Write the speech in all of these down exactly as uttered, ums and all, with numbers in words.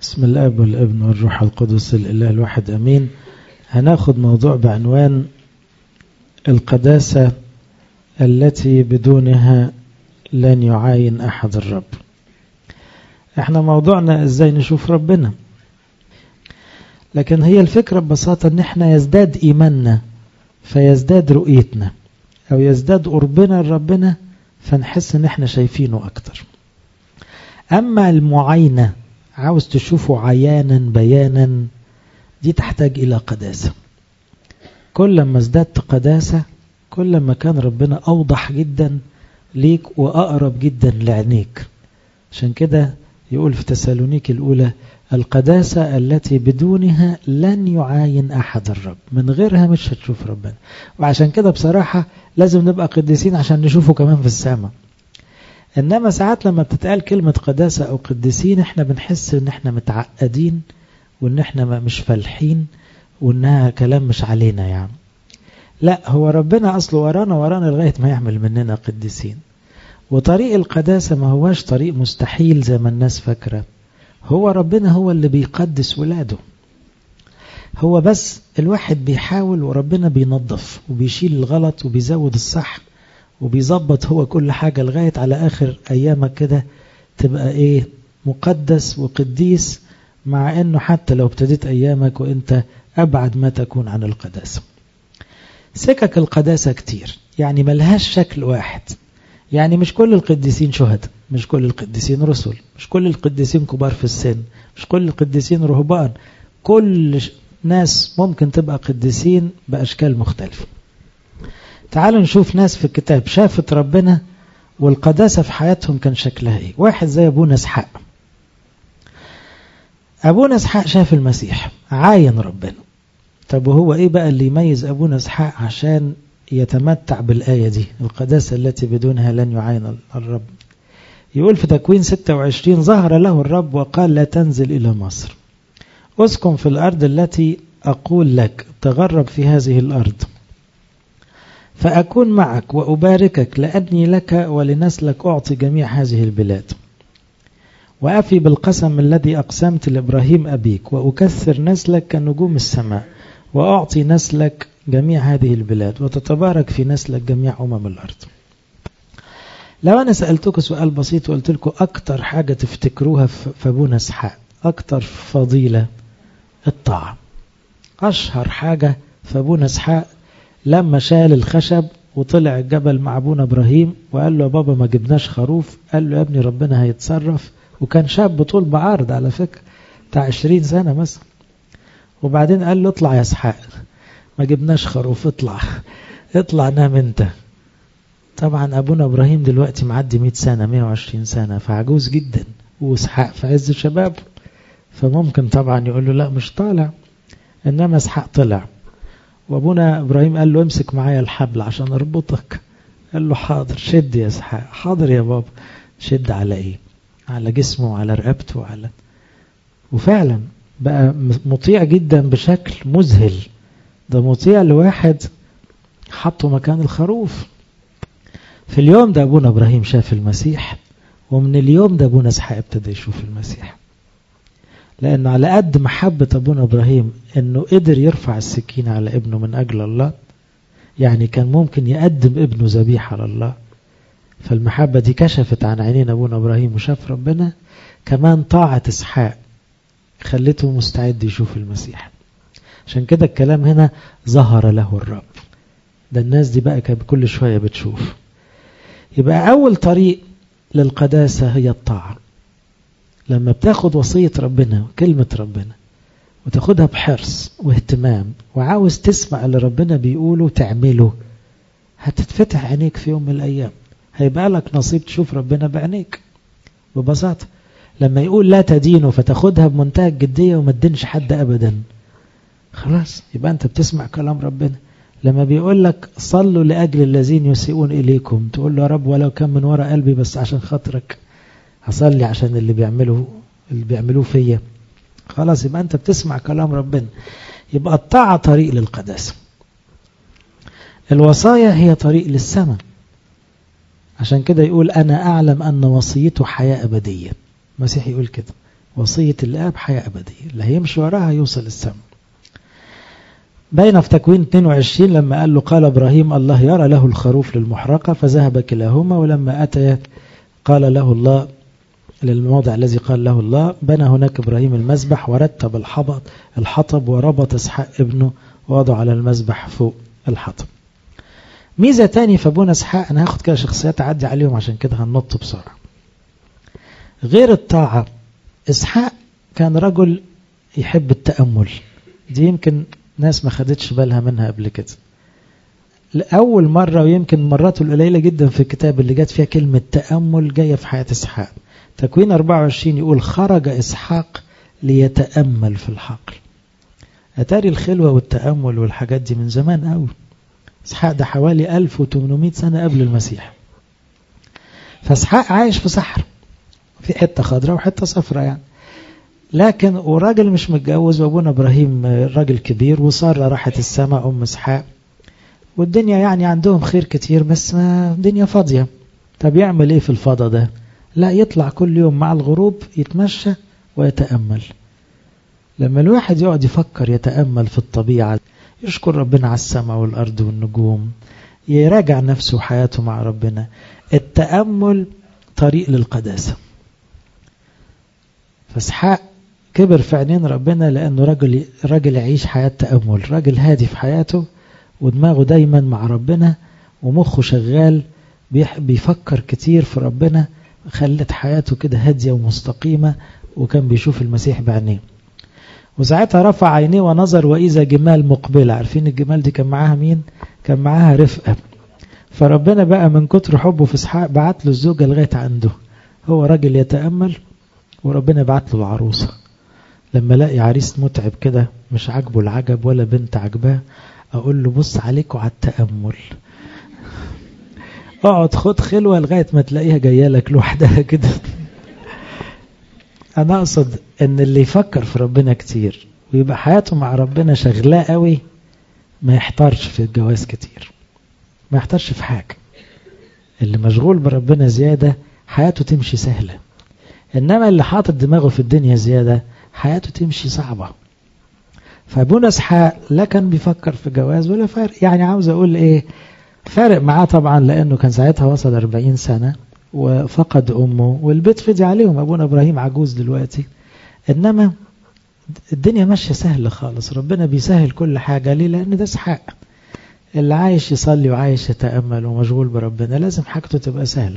بسم الاب والابن والروح القدس الاله الواحد امين. هناخد موضوع بعنوان القداسة التي بدونها لن يعاين احد الرب. احنا موضوعنا ازاي نشوف ربنا، لكن هي الفكرة ببساطة ان احنا يزداد ايماننا فيزداد رؤيتنا، او يزداد قربنا لربنا فنحس ان احنا شايفينه اكتر. اما المعاينة عاوز تشوفه عيانا بيانا، دي تحتاج الى قداسة. كل ما ازدادت قداسة كل ما كان ربنا اوضح جدا ليك واقرب جدا لعينيك. عشان كده يقول في تسالونيك الاولى القداسة التي بدونها لن يعاين احد الرب، من غيرها مش هتشوف ربنا. وعشان كده بصراحة لازم نبقى قديسين عشان نشوفه كمان في السماء. انما ساعات لما بتتقال كلمة قداسة او قديسين احنا بنحس ان احنا متعقدين وان احنا مش فالحين وانها كلام مش علينا يعني. لا، هو ربنا اصله ورانا ورانا لغاية ما يعمل مننا قديسين. وطريق القداسة ما هواش طريق مستحيل زي ما الناس فاكرة. هو ربنا هو اللي بيقدس ولاده، هو بس الواحد بيحاول وربنا بينظف وبيشيل الغلط وبيزود الصح وبيظبط هو كل حاجة لغاية على آخر أيامك كده تبقى إيه مقدس وقديس، مع إنه حتى لو ابتديت أيامك وإنت أبعد ما تكون عن القداسة. سكك القداسة كتير، يعني ملهاش شكل واحد. يعني مش كل القديسين شهداء، مش كل القديسين رسل، مش كل القديسين كبار في السن، مش كل القديسين رهبان. كل ناس ممكن تبقى قديسين بأشكال مختلفة. تعالوا نشوف ناس في الكتاب شافت ربنا والقداسة في حياتهم كان شكلها ايه. واحد زي أبونا إسحاق. أبونا إسحاق شاف المسيح، عاين ربنا. طب وهو ايه بقى اللي يميز أبونا إسحاق عشان يتمتع بالآية دي، القداسة التي بدونها لن يعاين الرب؟ يقول في تكوين ستة وعشرين ظهر له الرب وقال لا تنزل إلى مصر، اسكن في الأرض التي أقول لك، تغرب في هذه الأرض فأكون معك وأباركك، لأني لك ولنسلك أعطي جميع هذه البلاد، وأفي بالقسم الذي أقسمت لإبراهيم أبيك، وأكثر نسلك كنجوم السماء، وأعطي نسلك جميع هذه البلاد، وتتبارك في نسلك جميع أمم الأرض. لو أنا سألتكم سؤال بسيط وقلت لكم أكتر حاجة تفتكروها في أبونا إسحاق، أكتر فضيلة الطاعة. أشهر حاجة في أبونا إسحاق لما شال الخشب وطلع الجبل مع أبونا إبراهيم وقال له يا بابا ما جبناش خروف، قال له يا ابني ربنا هيتصرف. وكان شاب طول بعرض على فكرة بتاع عشرين سنة مثلا. وبعدين قال له اطلع يا إسحاق، ما جبناش خروف، اطلع اطلع نام انت. طبعا أبونا إبراهيم دلوقتي معدي مئة سنة مئة وعشرين سنة، فعجوز جدا، وإسحاق في عز شبابه، فممكن طبعا يقول له لا مش طالع. إنما إسحاق طلع، وابونا ابراهيم قال له امسك معايا الحبل عشان اربطك. قال له حاضر، شد يا اسحاق. حاضر يا بابا. شد على ايه؟ على جسمه وعلى رقبته وعلى وفعلا بقى مطيع جدا بشكل مذهل. ده مطيع لواحد حطه مكان الخروف. في اليوم ده ابونا ابراهيم شاف المسيح، ومن اليوم ده ابونا اسحاق ابتدى يشوف المسيح. لأنه على قد محبة أبونا إبراهيم أنه قدر يرفع السكين على ابنه من أجل الله، يعني كان ممكن يقدم ابنه ذبيحة لله. فالمحبة دي كشفت عن عينين أبونا إبراهيم وشاف ربنا. كمان طاعة إسحاق خلته مستعد يشوف المسيح. عشان كده الكلام هنا ظهر له الرب. ده الناس دي بقى كل شوية بتشوف. يبقى أول طريق للقداسة هي الطاعة. لما بتاخد وصية ربنا وكلمة ربنا وتاخدها بحرص واهتمام وعاوز تسمع اللي ربنا بيقوله تعمله، هتتفتح عينيك في يوم من الأيام، هيبقى لك نصيب تشوف ربنا بعينيك ببساطة. لما يقول لا تدينه فتاخدها بمنتهى الجدية وما تدينش حد أبدا، خلاص يبقى أنت بتسمع كلام ربنا. لما بيقول لك صلوا لأجل الذين يسيئون إليكم، تقول له يا رب ولو كان من وراء قلبي بس عشان خاطرك هصلي عشان اللي بيعملوه اللي بيعملوه فيا، خلاص يبقى أنت بتسمع كلام ربنا. يبقى الطاعة طريق للقداسة. الوصايا هي طريق للسماء. عشان كده يقول أنا أعلم أن وصيته حياة أبدية. المسيح يقول كده وصية الآب حياة أبدية، اللي هيمشي وراها يوصل السماء. بين في تكوين اثنين وعشرين لما قال له قال إبراهيم الله يرى له الخروف للمحرقة فذهب كلاهما، ولما أتى قال له الله للموضع الذي قال له الله بنى هناك إبراهيم المذبح ورتب الحطب الحطب وربط إسحاق ابنه ووضع على المذبح فوق الحطب. ميزة تاني في أبونا إسحاق، أنا هاخد كده شخصيات أعدي عليهم عشان كده هننط بسرعة. غير الطاعة، إسحاق كان رجل يحب التأمل، دي يمكن ناس ما خدتش بالها منها قبل كده. لأول مرة ويمكن مراته القليلة جدا في الكتاب اللي جات فيها كلمة تأمل جاية في حياة إسحاق. تكوين أربعة وعشرين يقول خرج إسحاق ليتأمل في الحقل. أتاري الخلوة والتأمل والحاجات دي من زمان قوي. إسحاق ده حوالي ألف وثمانمائة سنة قبل المسيح. فإسحاق عايش في صحراء، في حتة خضراء وحتة صفراء يعني، لكن وراجل مش متجوز، وابونا إبراهيم راجل كبير، وسارة راحت السماء أم إسحاق، والدنيا يعني عندهم خير كتير، بس ما الدنيا فاضية. طب يعمل ايه في الفضاء ده؟ لا، يطلع كل يوم مع الغروب يتمشى ويتأمل. لما الواحد يقعد يفكر يتأمل في الطبيعة، يشكر ربنا على السماء والأرض والنجوم، يراجع نفسه وحياته مع ربنا. التأمل طريق للقداسة. فإسحاق كبر في عينين ربنا لأنه راجل راجل يعيش حياة تأمل، راجل هادي في حياته ودماغه دايما مع ربنا ومخه شغال بيفكر كتير في ربنا، خلت حياته كده هادية ومستقيمة، وكان بيشوف المسيح بعينيه. وساعتها رفع عينيه ونظر وإذا جمال مقبلة. عارفين الجمال دي كان معاها مين؟ كان معاها رفقة. فربنا بقى من كتر حبه في إسحاق بعت له الزوجة لغاية عنده. هو راجل يتأمل وربنا بعت له العروسة. لما لاقي عريس متعب كده مش عاجبه العجب ولا بنت عجباه، أقول له بص عليك وعلى التأمل، اقعد خد خلوة لغاية ما تلاقيها جاية لك لوحدها كده. أنا أقصد أن اللي يفكر في ربنا كتير ويبقى حياته مع ربنا شغلاه قوي ما يحتارش في الجواز كتير، ما يحتارش في حاجة. اللي مشغول بربنا زيادة حياته تمشي سهلة، إنما اللي حاطط دماغه في الدنيا زيادة حياته تمشي صعبة. فابونا إسحاق لا كان بيفكر في جواز ولا فارق، يعني عاوز أقول إيه، فارق معاه طبعا لأنه كان ساعتها وصل أربعين سنة وفقد أمه والبيت فضي عليهم. أبونا إبراهيم عجوز دلوقتي، إنما الدنيا ماشية سهلة خالص. ربنا بيسهل كل حاجة. ليه؟ لأن ده إسحاق اللي عايش يصلي وعايش يتأمل ومشغول بربنا، لازم حاجته تبقى سهلة.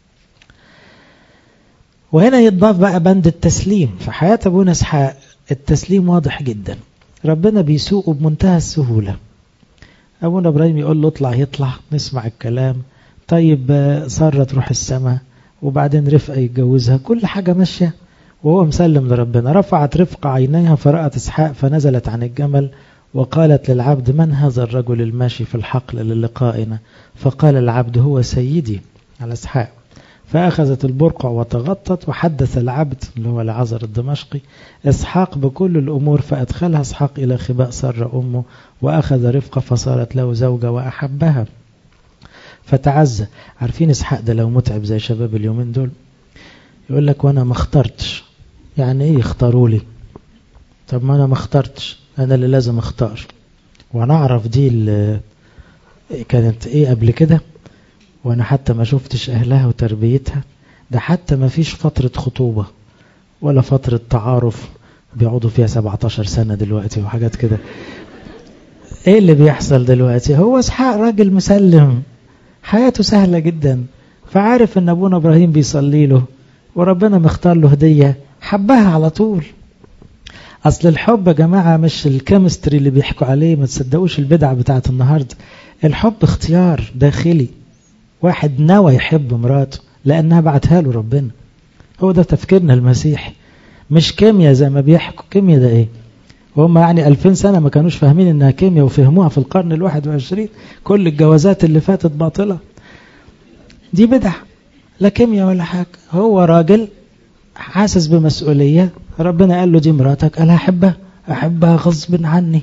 وهنا يتضاف بقى بند التسليم في حياة أبونا إسحاق. التسليم واضح جدا، ربنا بيسوقه بمنتهى السهولة. أبونا إبراهيم يقول له اطلع يطلع، نسمع الكلام. طيب سارة تروح السماء، وبعدين رفقة يتجوزها، كل حاجة ماشية وهو مسلم لربنا. رفعت رفقة عينيها فرأت إسحاق فنزلت عن الجمل وقالت للعبد من هذا الرجل الماشي في الحقل للقائنا؟ فقال العبد هو سيدي على إسحاق. فأخذت البرقع وتغطت، وحدث العبد اللي هو العذر الدمشقي إسحاق بكل الأمور، فأدخلها إسحاق إلى خباء سارة أمه، وأخذ رفقة فصارت له زوجة وأحبها فتعزى. عارفين إسحاق ده لو متعب زي شباب اليومين دول يقول لك وأنا ما اخترتش. يعني إيه يختاروا لي؟ طب ما أنا ما اخترتش، أنا اللي لازم اختار. وأنا أعرف دي اللي كانت إيه قبل كده، وأنا حتى ما شفتش أهلها وتربيتها. ده حتى ما فيش فترة خطوبة ولا فترة تعارف بيقعدوا فيها سبعة عشر سنة دلوقتي وحاجات كده. إيه اللي بيحصل دلوقتي؟ هو إسحاق راجل مسلم، حياته سهلة جدا، فعارف أن أبونا إبراهيم بيصلي له وربنا مختار له هدية، حبها على طول. أصل الحب يا جماعة مش الكيمستري اللي بيحكوا عليه، ما تصدقوش البدع بتاعت النهاردة. الحب اختيار داخلي، واحد نوى يحب مراته لأنها بعتها له ربنا. هو ده تفكيرنا المسيحي، مش كيمياء زي ما بيحكوا. كيمياء ده ايه؟ وهم يعني ألفين سنة ما كانوش فاهمين انها كيمياء، وفهموها في القرن الواحد وعشرين. كل الجوازات اللي فاتت باطلة، دي بدع، لا كيمياء ولا حاجة. هو راجل حاسس بمسؤولية، ربنا قال له دي مراتك، قال أحبها أحبها غصب عني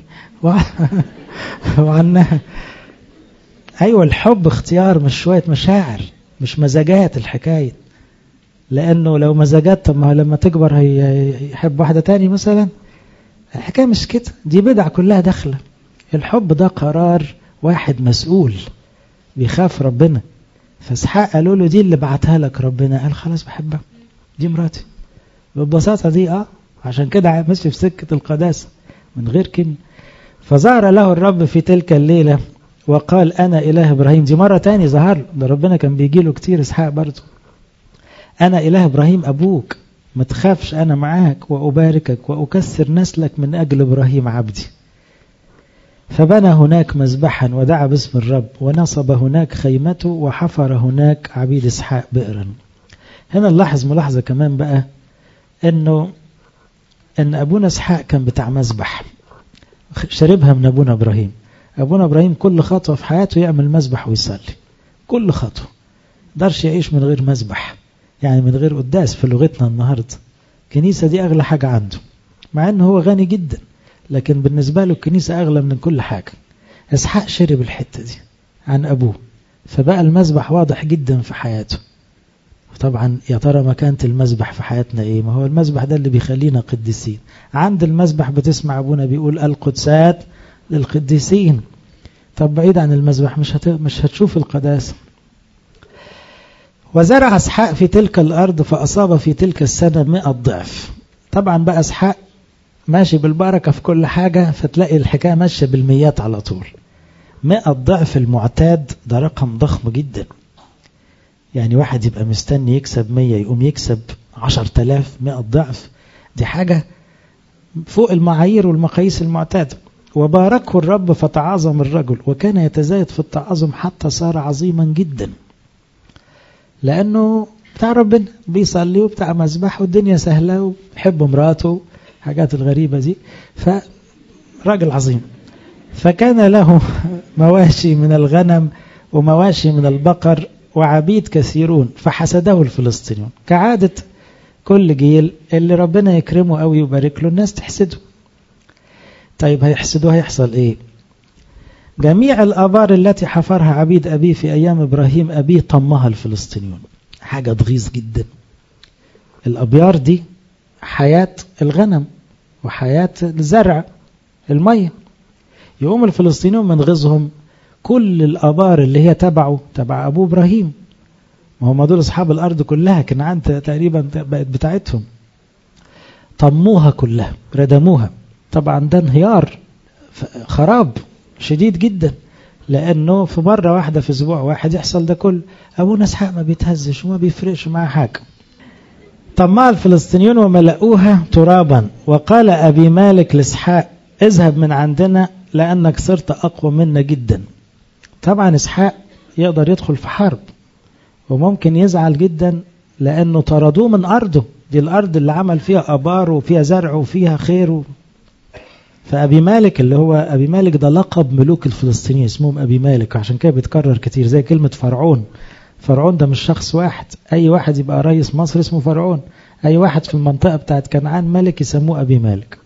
وعنها. أيوة، الحب اختيار، مش شوية مشاعر، مش مزاجات الحكاية. لأنه لو مزاجات، طب ما لما تكبر هيحب واحدة تاني مثلا. الحكاية مش كده، دي بدع كلها داخلة. الحب ده قرار واحد مسؤول بيخاف ربنا. فاسحاق قالوا له دي اللي بعتها لك ربنا، قال خلاص بحبها، دي مراتي بالبساطة دي. اه عشان كده ماشي في سكة القداسة من غير كلمة. فظهر له الرب في تلك الليلة وقال أنا إله إبراهيم. دي مرة تاني ظهر ده، ربنا كان بيجي له كتير اسحاق برضه. أنا إله إبراهيم أبوك، ما تخافش أنا معاك وأباركك وأكسر نسلك من أجل إبراهيم عبدي. فبنى هناك مذبحا ودعا باسم الرب ونصب هناك خيمته وحفر هناك عبيد اسحاق بئرا. هنا نلاحظ ملاحظة كمان بقى، انه ان ابونا اسحاق كان بتاع مذبح، شربها من ابونا ابراهيم. ابونا ابراهيم كل خطوة في حياته يعمل مذبح ويصلي، كل خطوة. مقدرش يعيش من غير مذبح، يعني من غير قداس في لغتنا النهاردة. الكنيسة دي اغلى حاجة عنده، مع انه هو غني جدا، لكن بالنسبة له الكنيسة أغلى من كل حاجة. اسحاق شرب الحتة دي عن أبوه، فبقى المذبح واضح جدا في حياته. طبعا يا ترى مكانة المذبح في حياتنا إيه؟ ما هو المذبح ده اللي بيخلينا قديسين. عند المذبح بتسمع أبونا بيقول القدسات للقديسين. طب بعيد عن المذبح مش, هت... مش هتشوف القداسة. وزرع اسحاق في تلك الأرض فأصاب في تلك السنة مئة ضعف. طبعا بقى اسحاق ماشي بالبركة في كل حاجة، فتلاقي الحكاية ماشية بالميات على طول. مئة ضعف المعتاد ده رقم ضخم جدا. يعني واحد يبقى مستني يكسب مية يقوم يكسب عشر تلاف. مئة ضعف دي حاجة فوق المعايير والمقاييس المعتادة. وباركه الرب فتعاظم الرجل وكان يتزايد في التعاظم حتى صار عظيما جدا، لأنه بتاع ربنا بيصلي وبتاع مذبح والدنيا سهلة ويحب مراته، حاجات الغريبة دي، فراجل عظيم. فكان له مواشي من الغنم ومواشي من البقر وعبيد كثيرون فحسده الفلسطينيون. كعادة كل جيل اللي ربنا يكرمه قوي ويبارك له الناس تحسده. طيب هيحسدوه هيحصل ايه؟ جميع الآبار التي حفرها عبيد أبيه في أيام إبراهيم أبيه طمها الفلسطينيون. حاجة تغيظ جدا. الأبيار دي حياة الغنم وحياة الزرع المية. يقوم الفلسطينيون من غزهم كل الآبار اللي هي تبعه تبع أبو إبراهيم، ما هم دول أصحاب الأرض كلها، كنعان تقريبا بقت بتاعتهم، طموها كلها ردموها. طبعا ده انهيار خراب شديد جدا، لأنه في مرة واحدة في أسبوع واحد يحصل ده كل. أبونا اسحاق ما بيتهزش وما بيفرقش معاه حاجة. طمع الفلسطينيون وملأوها ترابا. وقال أبي مالك لإسحاق اذهب من عندنا لأنك صرت أقوى منا جدا. طبعا إسحاق يقدر يدخل في حرب وممكن يزعل جدا لأنه طردوه من أرضه، دي الأرض اللي عمل فيها أبار وفيها زرع وفيها خير و... فأبي مالك اللي هو أبي مالك ده لقب ملوك الفلسطينيين، اسمهم أبي مالك، عشان كده بيتكرر كتير زي كلمة فرعون. فرعون ده مش شخص واحد، أي واحد يبقى رئيس مصر اسمه فرعون، أي واحد في المنطقة بتاعت كنعان ملك يسموه أبي مالك.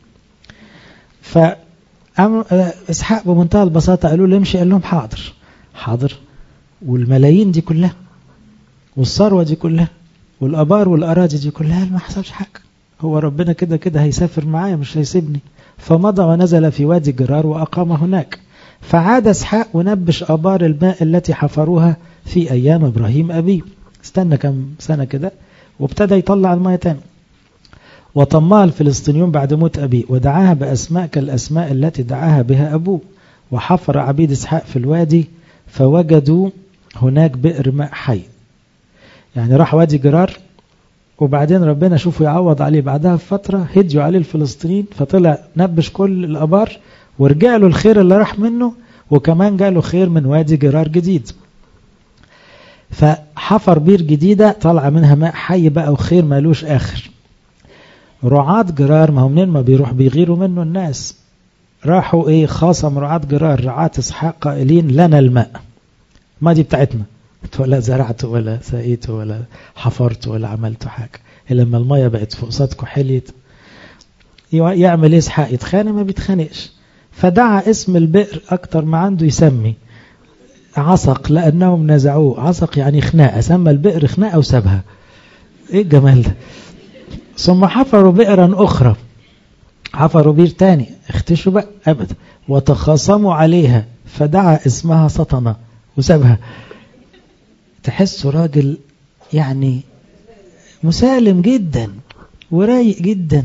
فإسحاق بمنتهى البساطة قالوا له امشي، قال لهم حاضر حاضر. والملايين دي كلها والثروة دي كلها والأبار والأراضي دي كلها ما حصلش حاجة، هو ربنا كده كده هيسافر معايا مش هيسيبني. فمضى ونزل في وادي جرار وأقام هناك. فعاد اسحاق ونبش أبار الماء التي حفروها في أيام إبراهيم أبيه. استنى كم سنة كده وابتدى يطلع الماء تاني. وطمع الفلسطينيون بعد موت أبيه ودعاها بأسماء كالأسماء التي دعاها بها أبوه. وحفر عبيد اسحاق في الوادي فوجدوا هناك بئر ماء حي. يعني راح وادي جرار وبعدين ربنا شوفوا يعوض عليه بعدها بفترة، هديوا عليه الفلسطينيين فطلع نبش كل الأبار ورجع له الخير اللي راح منه، وكمان جاله خير من وادي جرار جديد. فحفر بير جديدة طلع منها ماء حي بقى وخير مالوش آخر. رعاة جرار ما هم منين ما بيروح بيغيروا منه الناس، راحوا ايه خاصم رعاة جرار رعاة اسحاق قائلين لنا الماء، ما دي بتاعتنا، ولا زرعت ولا سقيت ولا حفرت ولا عملت حاجة، لما المية بقت فوق صدكم حليت. يعمل اسحاق يتخانق ما بيتخانقش، فدعا اسم البئر أكتر ما عنده يسمي عصق لأنهم نزعوه. عصق يعني خناقة، سمى البئر خناقة وسابها. ايه الجمال ده. ثم حفروا بئرا اخرى، حفروا بير تاني، اختشوا بقى ابدا، وتخاصموا عليها فدعا اسمها سطنة وسابها. تحسوا راجل يعني مسالم جدا ورايق جدا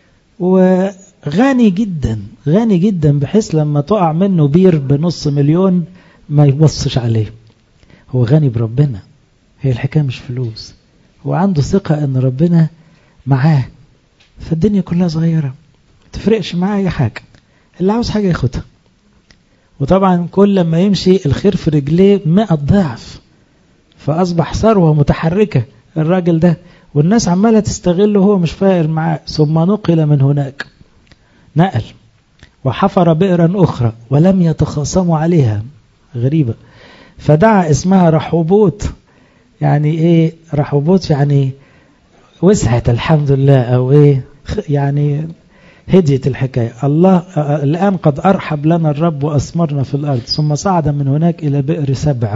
وغني جدا، غني جدا بحيث لما تقع منه بير بنص مليون ما يبصش عليه. هو غني بربنا، هي الحكاية مش فلوس، هو عنده ثقة ان ربنا معاه، فالدنيا كلها صغيرة تفرقش معاه اي حاجة، اللي عاوز حاجة ياخدها. وطبعا كل لما يمشي الخير في رجليه مئة ضعف، فأصبح ثروة متحركة الراجل ده، والناس عمالة تستغله وهو مش فاقر معاه. ثم نقل من هناك، نقل وحفر بئرا أخرى ولم يتخاصموا عليها، غريبة، فدعا اسمها رحوبوت. يعني ايه رحوبوت؟ يعني وسعت الحمد لله، او ايه يعني هديت الحكاية. الله الآن قد أرحب لنا الرب وأثمرنا في الأرض. ثم صعد من هناك إلى بئر سبع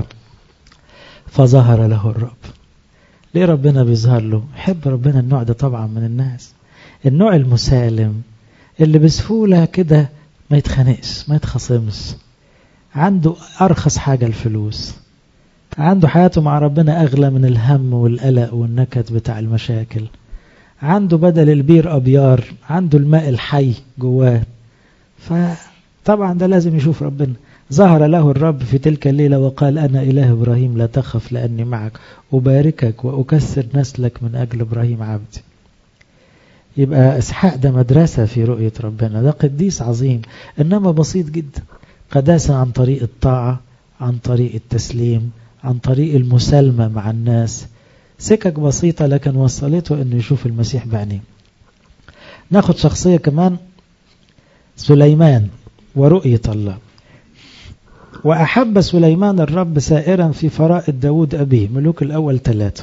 فظهر له الرب. ليه ربنا بيظهر له؟ يحب ربنا النوع ده طبعا من الناس، النوع المسالم اللي بسهولة كده ما يتخانقش ما يتخصمش، عنده أرخص حاجة الفلوس، عنده حياته مع ربنا أغلى من الهم والقلق والنكد بتاع المشاكل، عنده بدل البير أبيار، عنده الماء الحي جواه. فطبعا ده لازم يشوف ربنا. ظهر له الرب في تلك الليلة وقال أنا إله إبراهيم لا تخف لأني معك، أباركك وأكثر نسلك من أجل إبراهيم عبدي. يبقى إسحاق ده مدرسة في رؤية ربنا، ده قديس عظيم إنما بسيط جدا، قداسة عن طريق الطاعة، عن طريق التسليم، عن طريق المسالمة مع الناس، سكك بسيطة لكن وصلته إنه يشوف المسيح بعينيه. ناخد شخصية كمان، سليمان ورؤية الله. وأحب سليمان الرب سائرا في فرائض داود أبيه، ملوك الأول ثلاثة،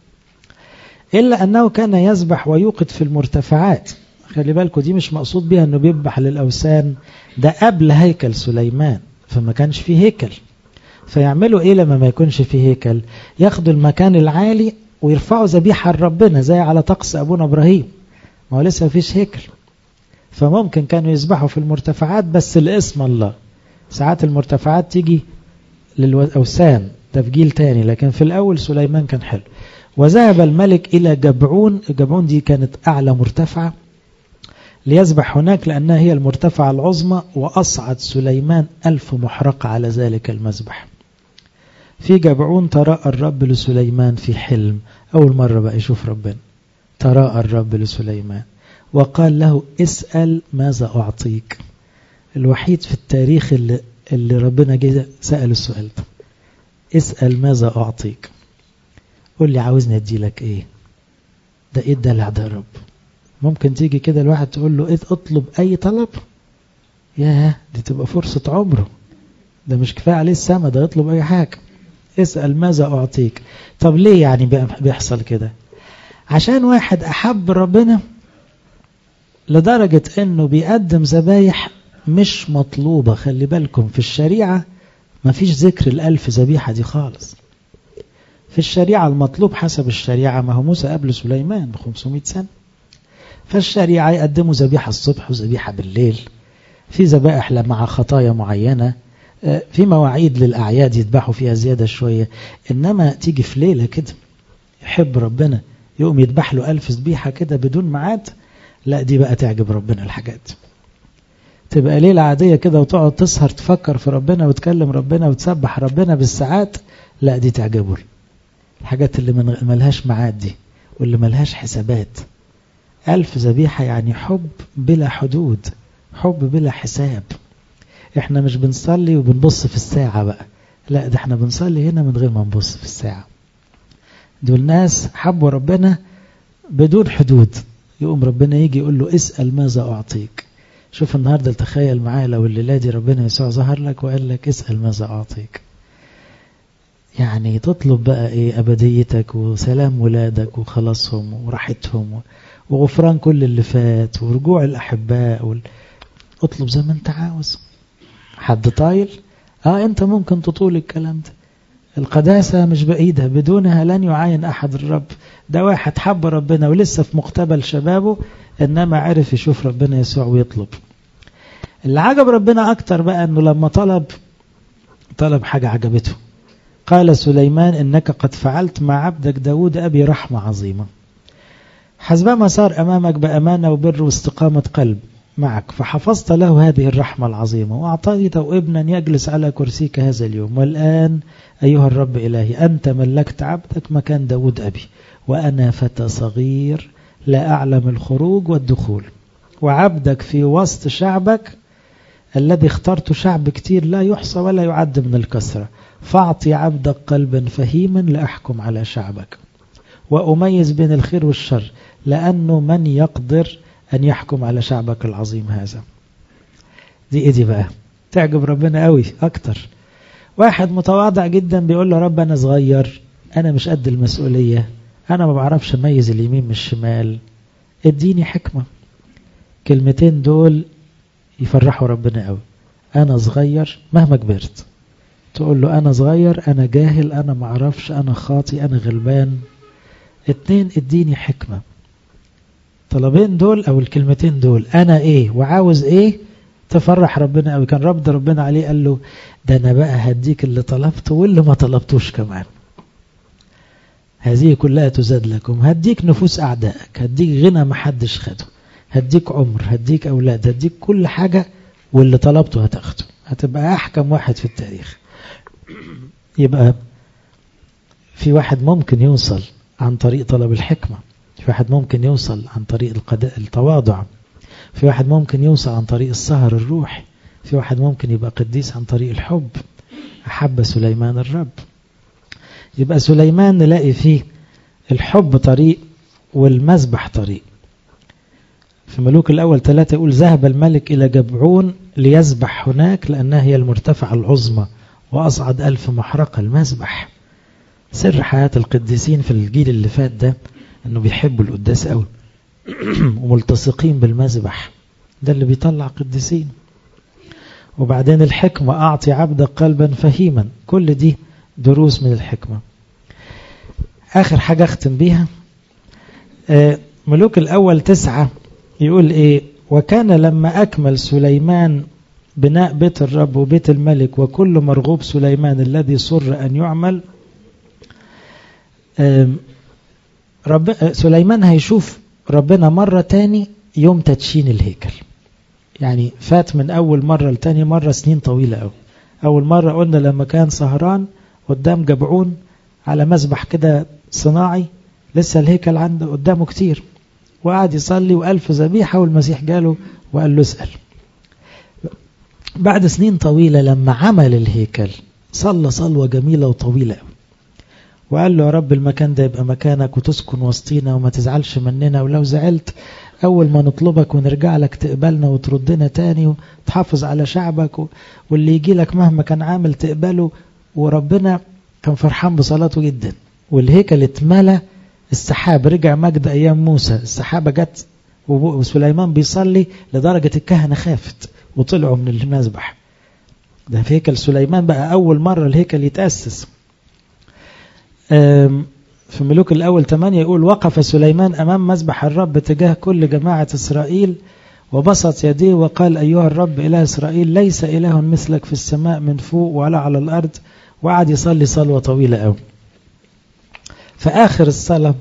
إلا أنه كان يذبح ويوقد في المرتفعات. خلي بالكم دي مش مقصود بها أنه بيذبح للأوثان، ده قبل هيكل سليمان، فما كانش فيه هيكل. فيعملوا إيه لما ما يكونش فيه هيكل؟ ياخدوا المكان العالي ويرفعوا ذبيحة لربنا زي على طقس أبونا إبراهيم، ما هو لسه فيش هيكل، فممكن كانوا يذبحوا في المرتفعات بس لاسم الله. ساعات المرتفعات تيجي للأوثان، ده في جيل تاني، لكن في الأول سليمان كان حلو. وذهب الملك إلى جبعون، جبعون دي كانت أعلى مرتفعة، ليذبح هناك لأنها هي المرتفعة العظمى. وأصعد سليمان ألف محرقة على ذلك المذبح. في جبعون تراءى الرب لسليمان في حلم، أول مرة بقى يشوف ربنا، تراءى الرب لسليمان وقال له اسأل ماذا أعطيك. الوحيد في التاريخ اللي, اللي ربنا جه سأل السؤال ده، اسأل ماذا أعطيك. قول لي عاوزني أدي لك إيه؟ ده إيه الدلع ده يا رب؟ ممكن تيجي كده الواحد تقول له إيه اطلب أي طلب؟ ياه دي تبقى فرصة عمره، ده مش كفاية عليه السما، ده يطلب أي حاجة. اسأل ماذا أعطيك. طب ليه يعني بيحصل كده؟ عشان واحد أحب ربنا لدرجة أنه بيقدم ذبايح مش مطلوبة. خلي بالكم في الشريعة ما فيش ذكر الألف ذبيحة دي خالص. في الشريعة المطلوب حسب الشريعة، ما هو موسى قبل سليمان بخمسمائة سنة، فالشريعة يقدموا ذبيحة الصبح وذبيحة بالليل، في ذبائح مع خطايا معينة، في مواعيد للأعياد يذبحوا فيها زيادة شوية. إنما تيجي في ليلة كده يحب ربنا يقوم يذبح له ألف ذبيحة كده بدون ميعاد، لا دي بقى تعجب ربنا. الحاجات تبقى ليلة عادية كده وتقعد تسهر تفكر في ربنا وتكلم ربنا وتسبح ربنا بالساعات، لا دي تعجبه. الحاجات اللي من ملهاش ميعاد دي واللي ملهاش حسابات. ألف ذبيحة يعني حب بلا حدود، حب بلا حساب. احنا مش بنصلي وبنبص في الساعة بقى، لا ده احنا بنصلي هنا من غير ما نبص في الساعة. دول ناس حبوا ربنا بدون حدود، يقوم ربنا يجي يقول له اسأل ماذا أعطيك. شوف النهاردة تخيل معايا لو الليلة دي ربنا يسوع ظهر لك وقال لك اسأل ماذا أعطيك، يعني تطلب بقى ايه؟ أبديتك وسلام ولادك وخلاصهم وراحتهم وغفران كل اللي فات ورجوع الأحباء وال... اطلب زي ما انت عاوز. حد طايل؟ اه انت ممكن تطول الكلام ده، القداسة مش بإيدها، بدونها لن يعاين أحد الرب. ده واحد حب ربنا ولسه في مقتبل شبابه، إنما عرف يشوف ربنا يسوع ويطلب. اللي عجب ربنا أكتر بقى أنه لما طلب طلب حاجة عجبته. قال سليمان إنك قد فعلت مع عبدك داود أبي رحمة عظيمة، حسبما صار أمامك بأمانة وبر واستقامة قلب معك، فحفظت له هذه الرحمة العظيمة وأعطيته ابنا يجلس على كرسيك هذا اليوم. والآن أيها الرب إلهي أنت ملكت عبدك مكان داود أبي، وأنا فتى صغير لا أعلم الخروج والدخول، وعبدك في وسط شعبك الذي اخترت شعب كتير لا يحصى ولا يعد من الكثرة، فاعطي عبدك قلبا فهيما لأحكم على شعبك وأميز بين الخير والشر، لأنه من يقدر أن يحكم على شعبك العظيم هذا. دي إيه دي بقى؟ تعجب ربنا قوي أكتر. واحد متواضع جدا بيقول له رب أنا صغير، أنا مش قد المسؤولية، أنا ما بعرفش أميز اليمين من الشمال، اديني حكمة. كلمتين دول يفرحوا ربنا قوي. أنا صغير مهما كبرت تقول له أنا صغير، أنا جاهل، أنا ما اعرفش، أنا خاطي، أنا غلبان. اتنين اديني حكمة. طلبين دول أو الكلمتين دول أنا إيه وعاوز إيه تفرح ربنا قوي. كان رب ربنا عليه قال له ده أنا بقى هديك اللي طلبته واللي ما طلبتوش كمان، هذه كلها تزاد لكم، هديك نفوس أعدائك، هديك غنى ما حدش خده، هديك عمر، هديك أولاد، هديك كل حاجة، واللي طلبته هتاخده، هتبقى أحكم واحد في التاريخ. يبقى في واحد ممكن يوصل عن طريق طلب الحكمة، في واحد ممكن يوصل عن طريق التواضع، في واحد ممكن يوصل عن طريق السهر الروحي، في واحد ممكن يبقى قديس عن طريق الحب. أحب سليمان الرب. يبقى سليمان نلاقي فيه الحب طريق والمذبح طريق. في ملوك الأول ثلاثة يقول ذهب الملك إلى جبعون ليذبح هناك لأنها هي المرتفعة العظمى وأصعد ألف محرقة. المذبح سر حياة القديسين في الجيل اللي فات ده أنه بيحبوا القداس قوي وملتصقين بالمذبح، ده اللي بيطلع قديسين. وبعدين الحكمة أعطي عبدك قلبا فهيما، كل دي دروس من الحكمة. آخر حاجة أختم بيها ملوك الأول تسعة يقول إيه؟ وكان لما أكمل سليمان بناء بيت الرب وبيت الملك وكل مرغوب سليمان الذي سر أن يعمل، رب سليمان هيشوف ربنا مرة تاني يوم تدشين الهيكل. يعني فات من أول مرة لتاني مرة سنين طويلة أوي. أول مرة قلنا لما كان سهران قدام جبعون على مذبح كده صناعي، لسه الهيكل عنده قدامه كتير، وقعد يصلي وألف ذبيحة، والمسيح جاله وقال له اسأل. بعد سنين طويلة لما عمل الهيكل صلى صلوة جميلة وطويلة وقال له يا رب المكان ده يبقى مكانك وتسكن وسطينا وما تزعلش مننا، ولو زعلت أول ما نطلبك ونرجع لك تقبلنا وتردنا تاني وتحافظ على شعبك، واللي يجي لك مهما كان عامل تقبله. وربنا كان فرحان بصلاته جدا، والهيكل اتملى. السحاب رجع مجد أيام موسى، السحابة جت وسليمان بيصلي لدرجة الكهنة خافت وطلعوا من المذبح. ده في هيكل سليمان بقى أول مرة الهيكل يتأسس. في ملوك الأول ثمانية يقول وقف سليمان أمام مذبح الرب تجاه كل جماعة إسرائيل وبسط يديه وقال أيها الرب إله إسرائيل ليس إله مثلك في السماء من فوق ولا على الأرض. وقعد يصلي صلوة طويلة أوي. في آخر الصلاة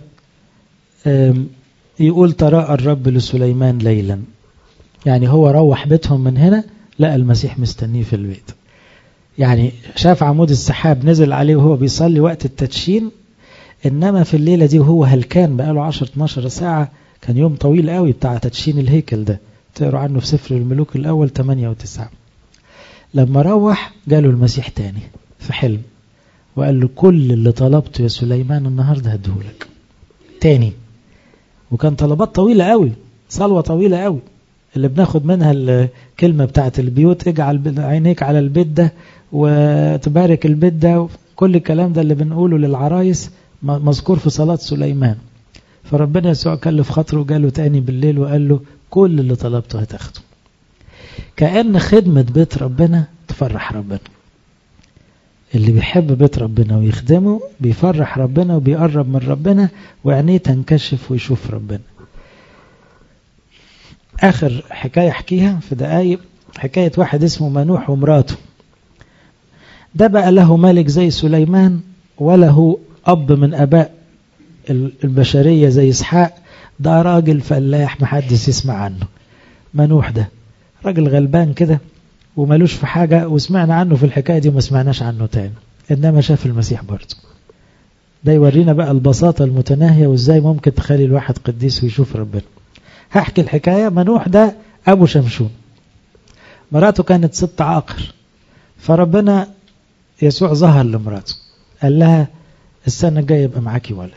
يقول تراءى الرب لسليمان ليلا، يعني هو روح بيتهم من هنا لقى المسيح مستنيه في البيت. يعني شاف عمود السحاب نزل عليه وهو بيصلي وقت التدشين، إنما في الليلة دي وهو هلكان بقاله عشر اتناشر ساعة، كان يوم طويل قوي بتاع تدشين الهيكل ده، تقرأ عنه في سفر الملوك الأول ثمانية وتسعة. لما روح جاله المسيح تاني في حلم وقال له كل اللي طلبته يا سليمان النهاردة هديهولك تاني. وكان طلبات طويلة قوي، صلوة طويلة قوي، اللي بناخد منها الكلمة بتاعت البيوت اجعل عينيك على البيت ده وتبارك البيت ده، كل الكلام ده اللي بنقوله للعرايس مذكور في صلاة سليمان. فربنا يسوع كلف خاطره وجاله تاني بالليل وقال له كل اللي طلبته هتاخده. كأن خدمة بيت ربنا تفرح ربنا. اللي بيحب بيت ربنا ويخدمه بيفرح ربنا وبيقرب من ربنا وعينيه تنكشف ويشوف ربنا. آخر حكاية احكيها في دقايق، حكاية واحد اسمه منوح ومراته. ده بقى له ملك زي سليمان وله أب من أباء البشرية زي إسحاق. ده راجل فلاح محدش يسمع عنه. منوح ده راجل غلبان كده وملوش في حاجة، وسمعنا عنه في الحكاية دي وما سمعناش عنه تاني، إنما شاف المسيح برضه. ده يورينا بقى البساطة المتناهية وإزاي ممكن تخلي الواحد قديس ويشوف ربنا. هحكي الحكاية. منوح ده أبو شمشون، مراته كانت ست عاقر، فربنا يسوع ظهر لمراته قال لها السنة الجاية يبقى معاكي ولد.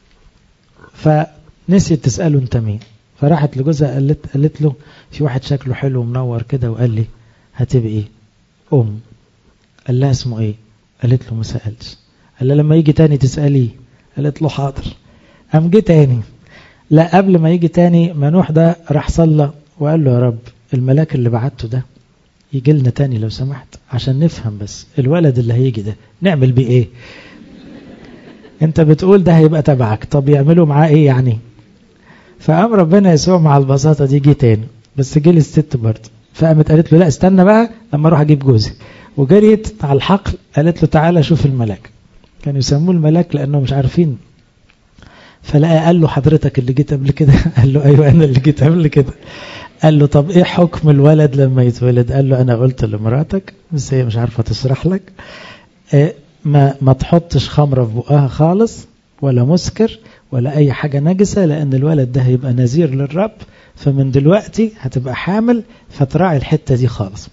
فنسيت تسأله انت مين، فراحت لجوزها قالت, قالت له في واحد شكله حلو ومنور كده وقال لي هتبقى ايه ام. قال لها اسمه ايه؟ قالت له ما سألش. قال لها لما يجي تاني تسأليه. قالت له حاضر. قام جه تاني. لا قبل ما يجي تاني منوح ده راح صلى وقال له يا رب الملاك اللي بعته ده يجي لنا تاني لو سمحت عشان نفهم بس الولد اللي هيجي ده نعمل بيه ايه. انت بتقول ده هيبقى تبعك، طب يعملوا معاه ايه يعني؟ فقام ربنا يسوع مع البساطة دي جه تاني، بس جه للست برضه. فقامت قالت له لا استنى بقى لما اروح اجيب جوزي، وجريت على الحقل قالت له تعالى شوف الملاك. كانوا يسموه الملاك لانه مش عارفين. فلقى قال له حضرتك اللي جيت قبل كده؟ قال له ايوه انا اللي جيت قبل كده. قال له طب ايه حكم الولد لما يتولد؟ قال له انا قلت لمراتك بس هي مش عارفه تشرح لك، إيه ما ما تحطش خمره في بقها خالص ولا مسكر ولا اي حاجه نجسه، لان الولد ده هيبقى نذير للرب، فمن دلوقتي هتبقى حامل فتراعي الحته دي خالص.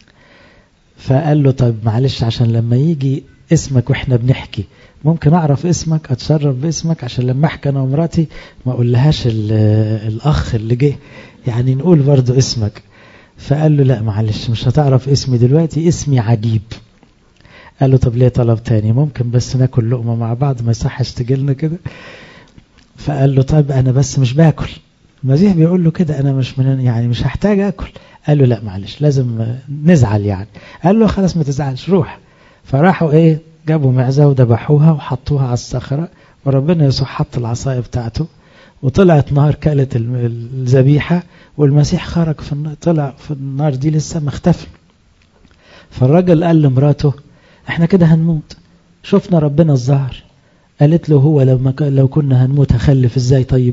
فقال له طب معلش عشان لما يجي اسمك واحنا بنحكي ممكن اعرف اسمك، اتشرف باسمك عشان لما احكي انا ومراتي ما اقولهاش الاخ اللي جه، يعني نقول برضو اسمك. فقال له لا معلش مش هتعرف اسمي دلوقتي، اسمي عجيب. قال له طب ليه طلب تاني؟ ممكن بس ناكل لقمة مع بعض ما يصحش تجيلنا كده. فقال له طيب انا بس مش باكل. المسيح بيقول له كده انا مش من يعني مش هحتاج اكل. قال له لا معلش لازم نزعل يعني. قال له خلاص ما تزعلش روح. فراحوا ايه جابوا معزة وذبحوها وحطوها على الصخرة، وربنا يسوع حط العصاية بتاعته وطلعت نار كالت الذبيحة، والمسيح خرج في النار، طلع في النار دي لسه مختفي. فالراجل قال لمراته احنا كده هنموت، شفنا ربنا الظهر. قالت له هو لو, لو كنا هنموت هخلف ازاي طيب؟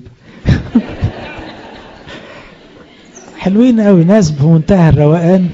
حلوين قوي ناس بمنتهى الروقان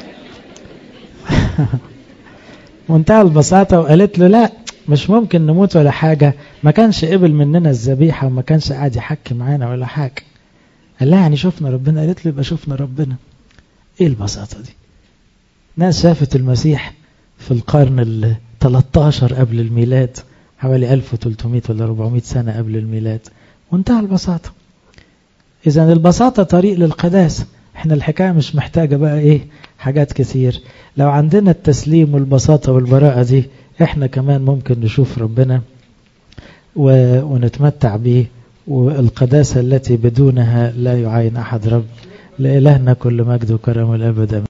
منتهى البساطة. وقالت له لا مش ممكن نموت ولا حاجة، ما كانش قبل مننا الذبيحة وما كانش قاعد يحكي معانا ولا حاجة. قال لها يعني شفنا ربنا؟ قالت له يبقى شفنا ربنا. ايه البساطة دي؟ ناس شافت المسيح في القرن ال ثلاثة عشر قبل الميلاد، حوالي ألف وثلاثمائة ولا أربعمائة سنة قبل الميلاد. منتهى البساطة. إذن البساطة طريق للقداسة. احنا الحكاية مش محتاجة بقى ايه حاجات كثير. لو عندنا التسليم والبساطة والبراءة دي احنا كمان ممكن نشوف ربنا ونتمتع به، والقداسة التي بدونها لا يعين أحد رب. لإلهنا كل مجد وكرم الأبد.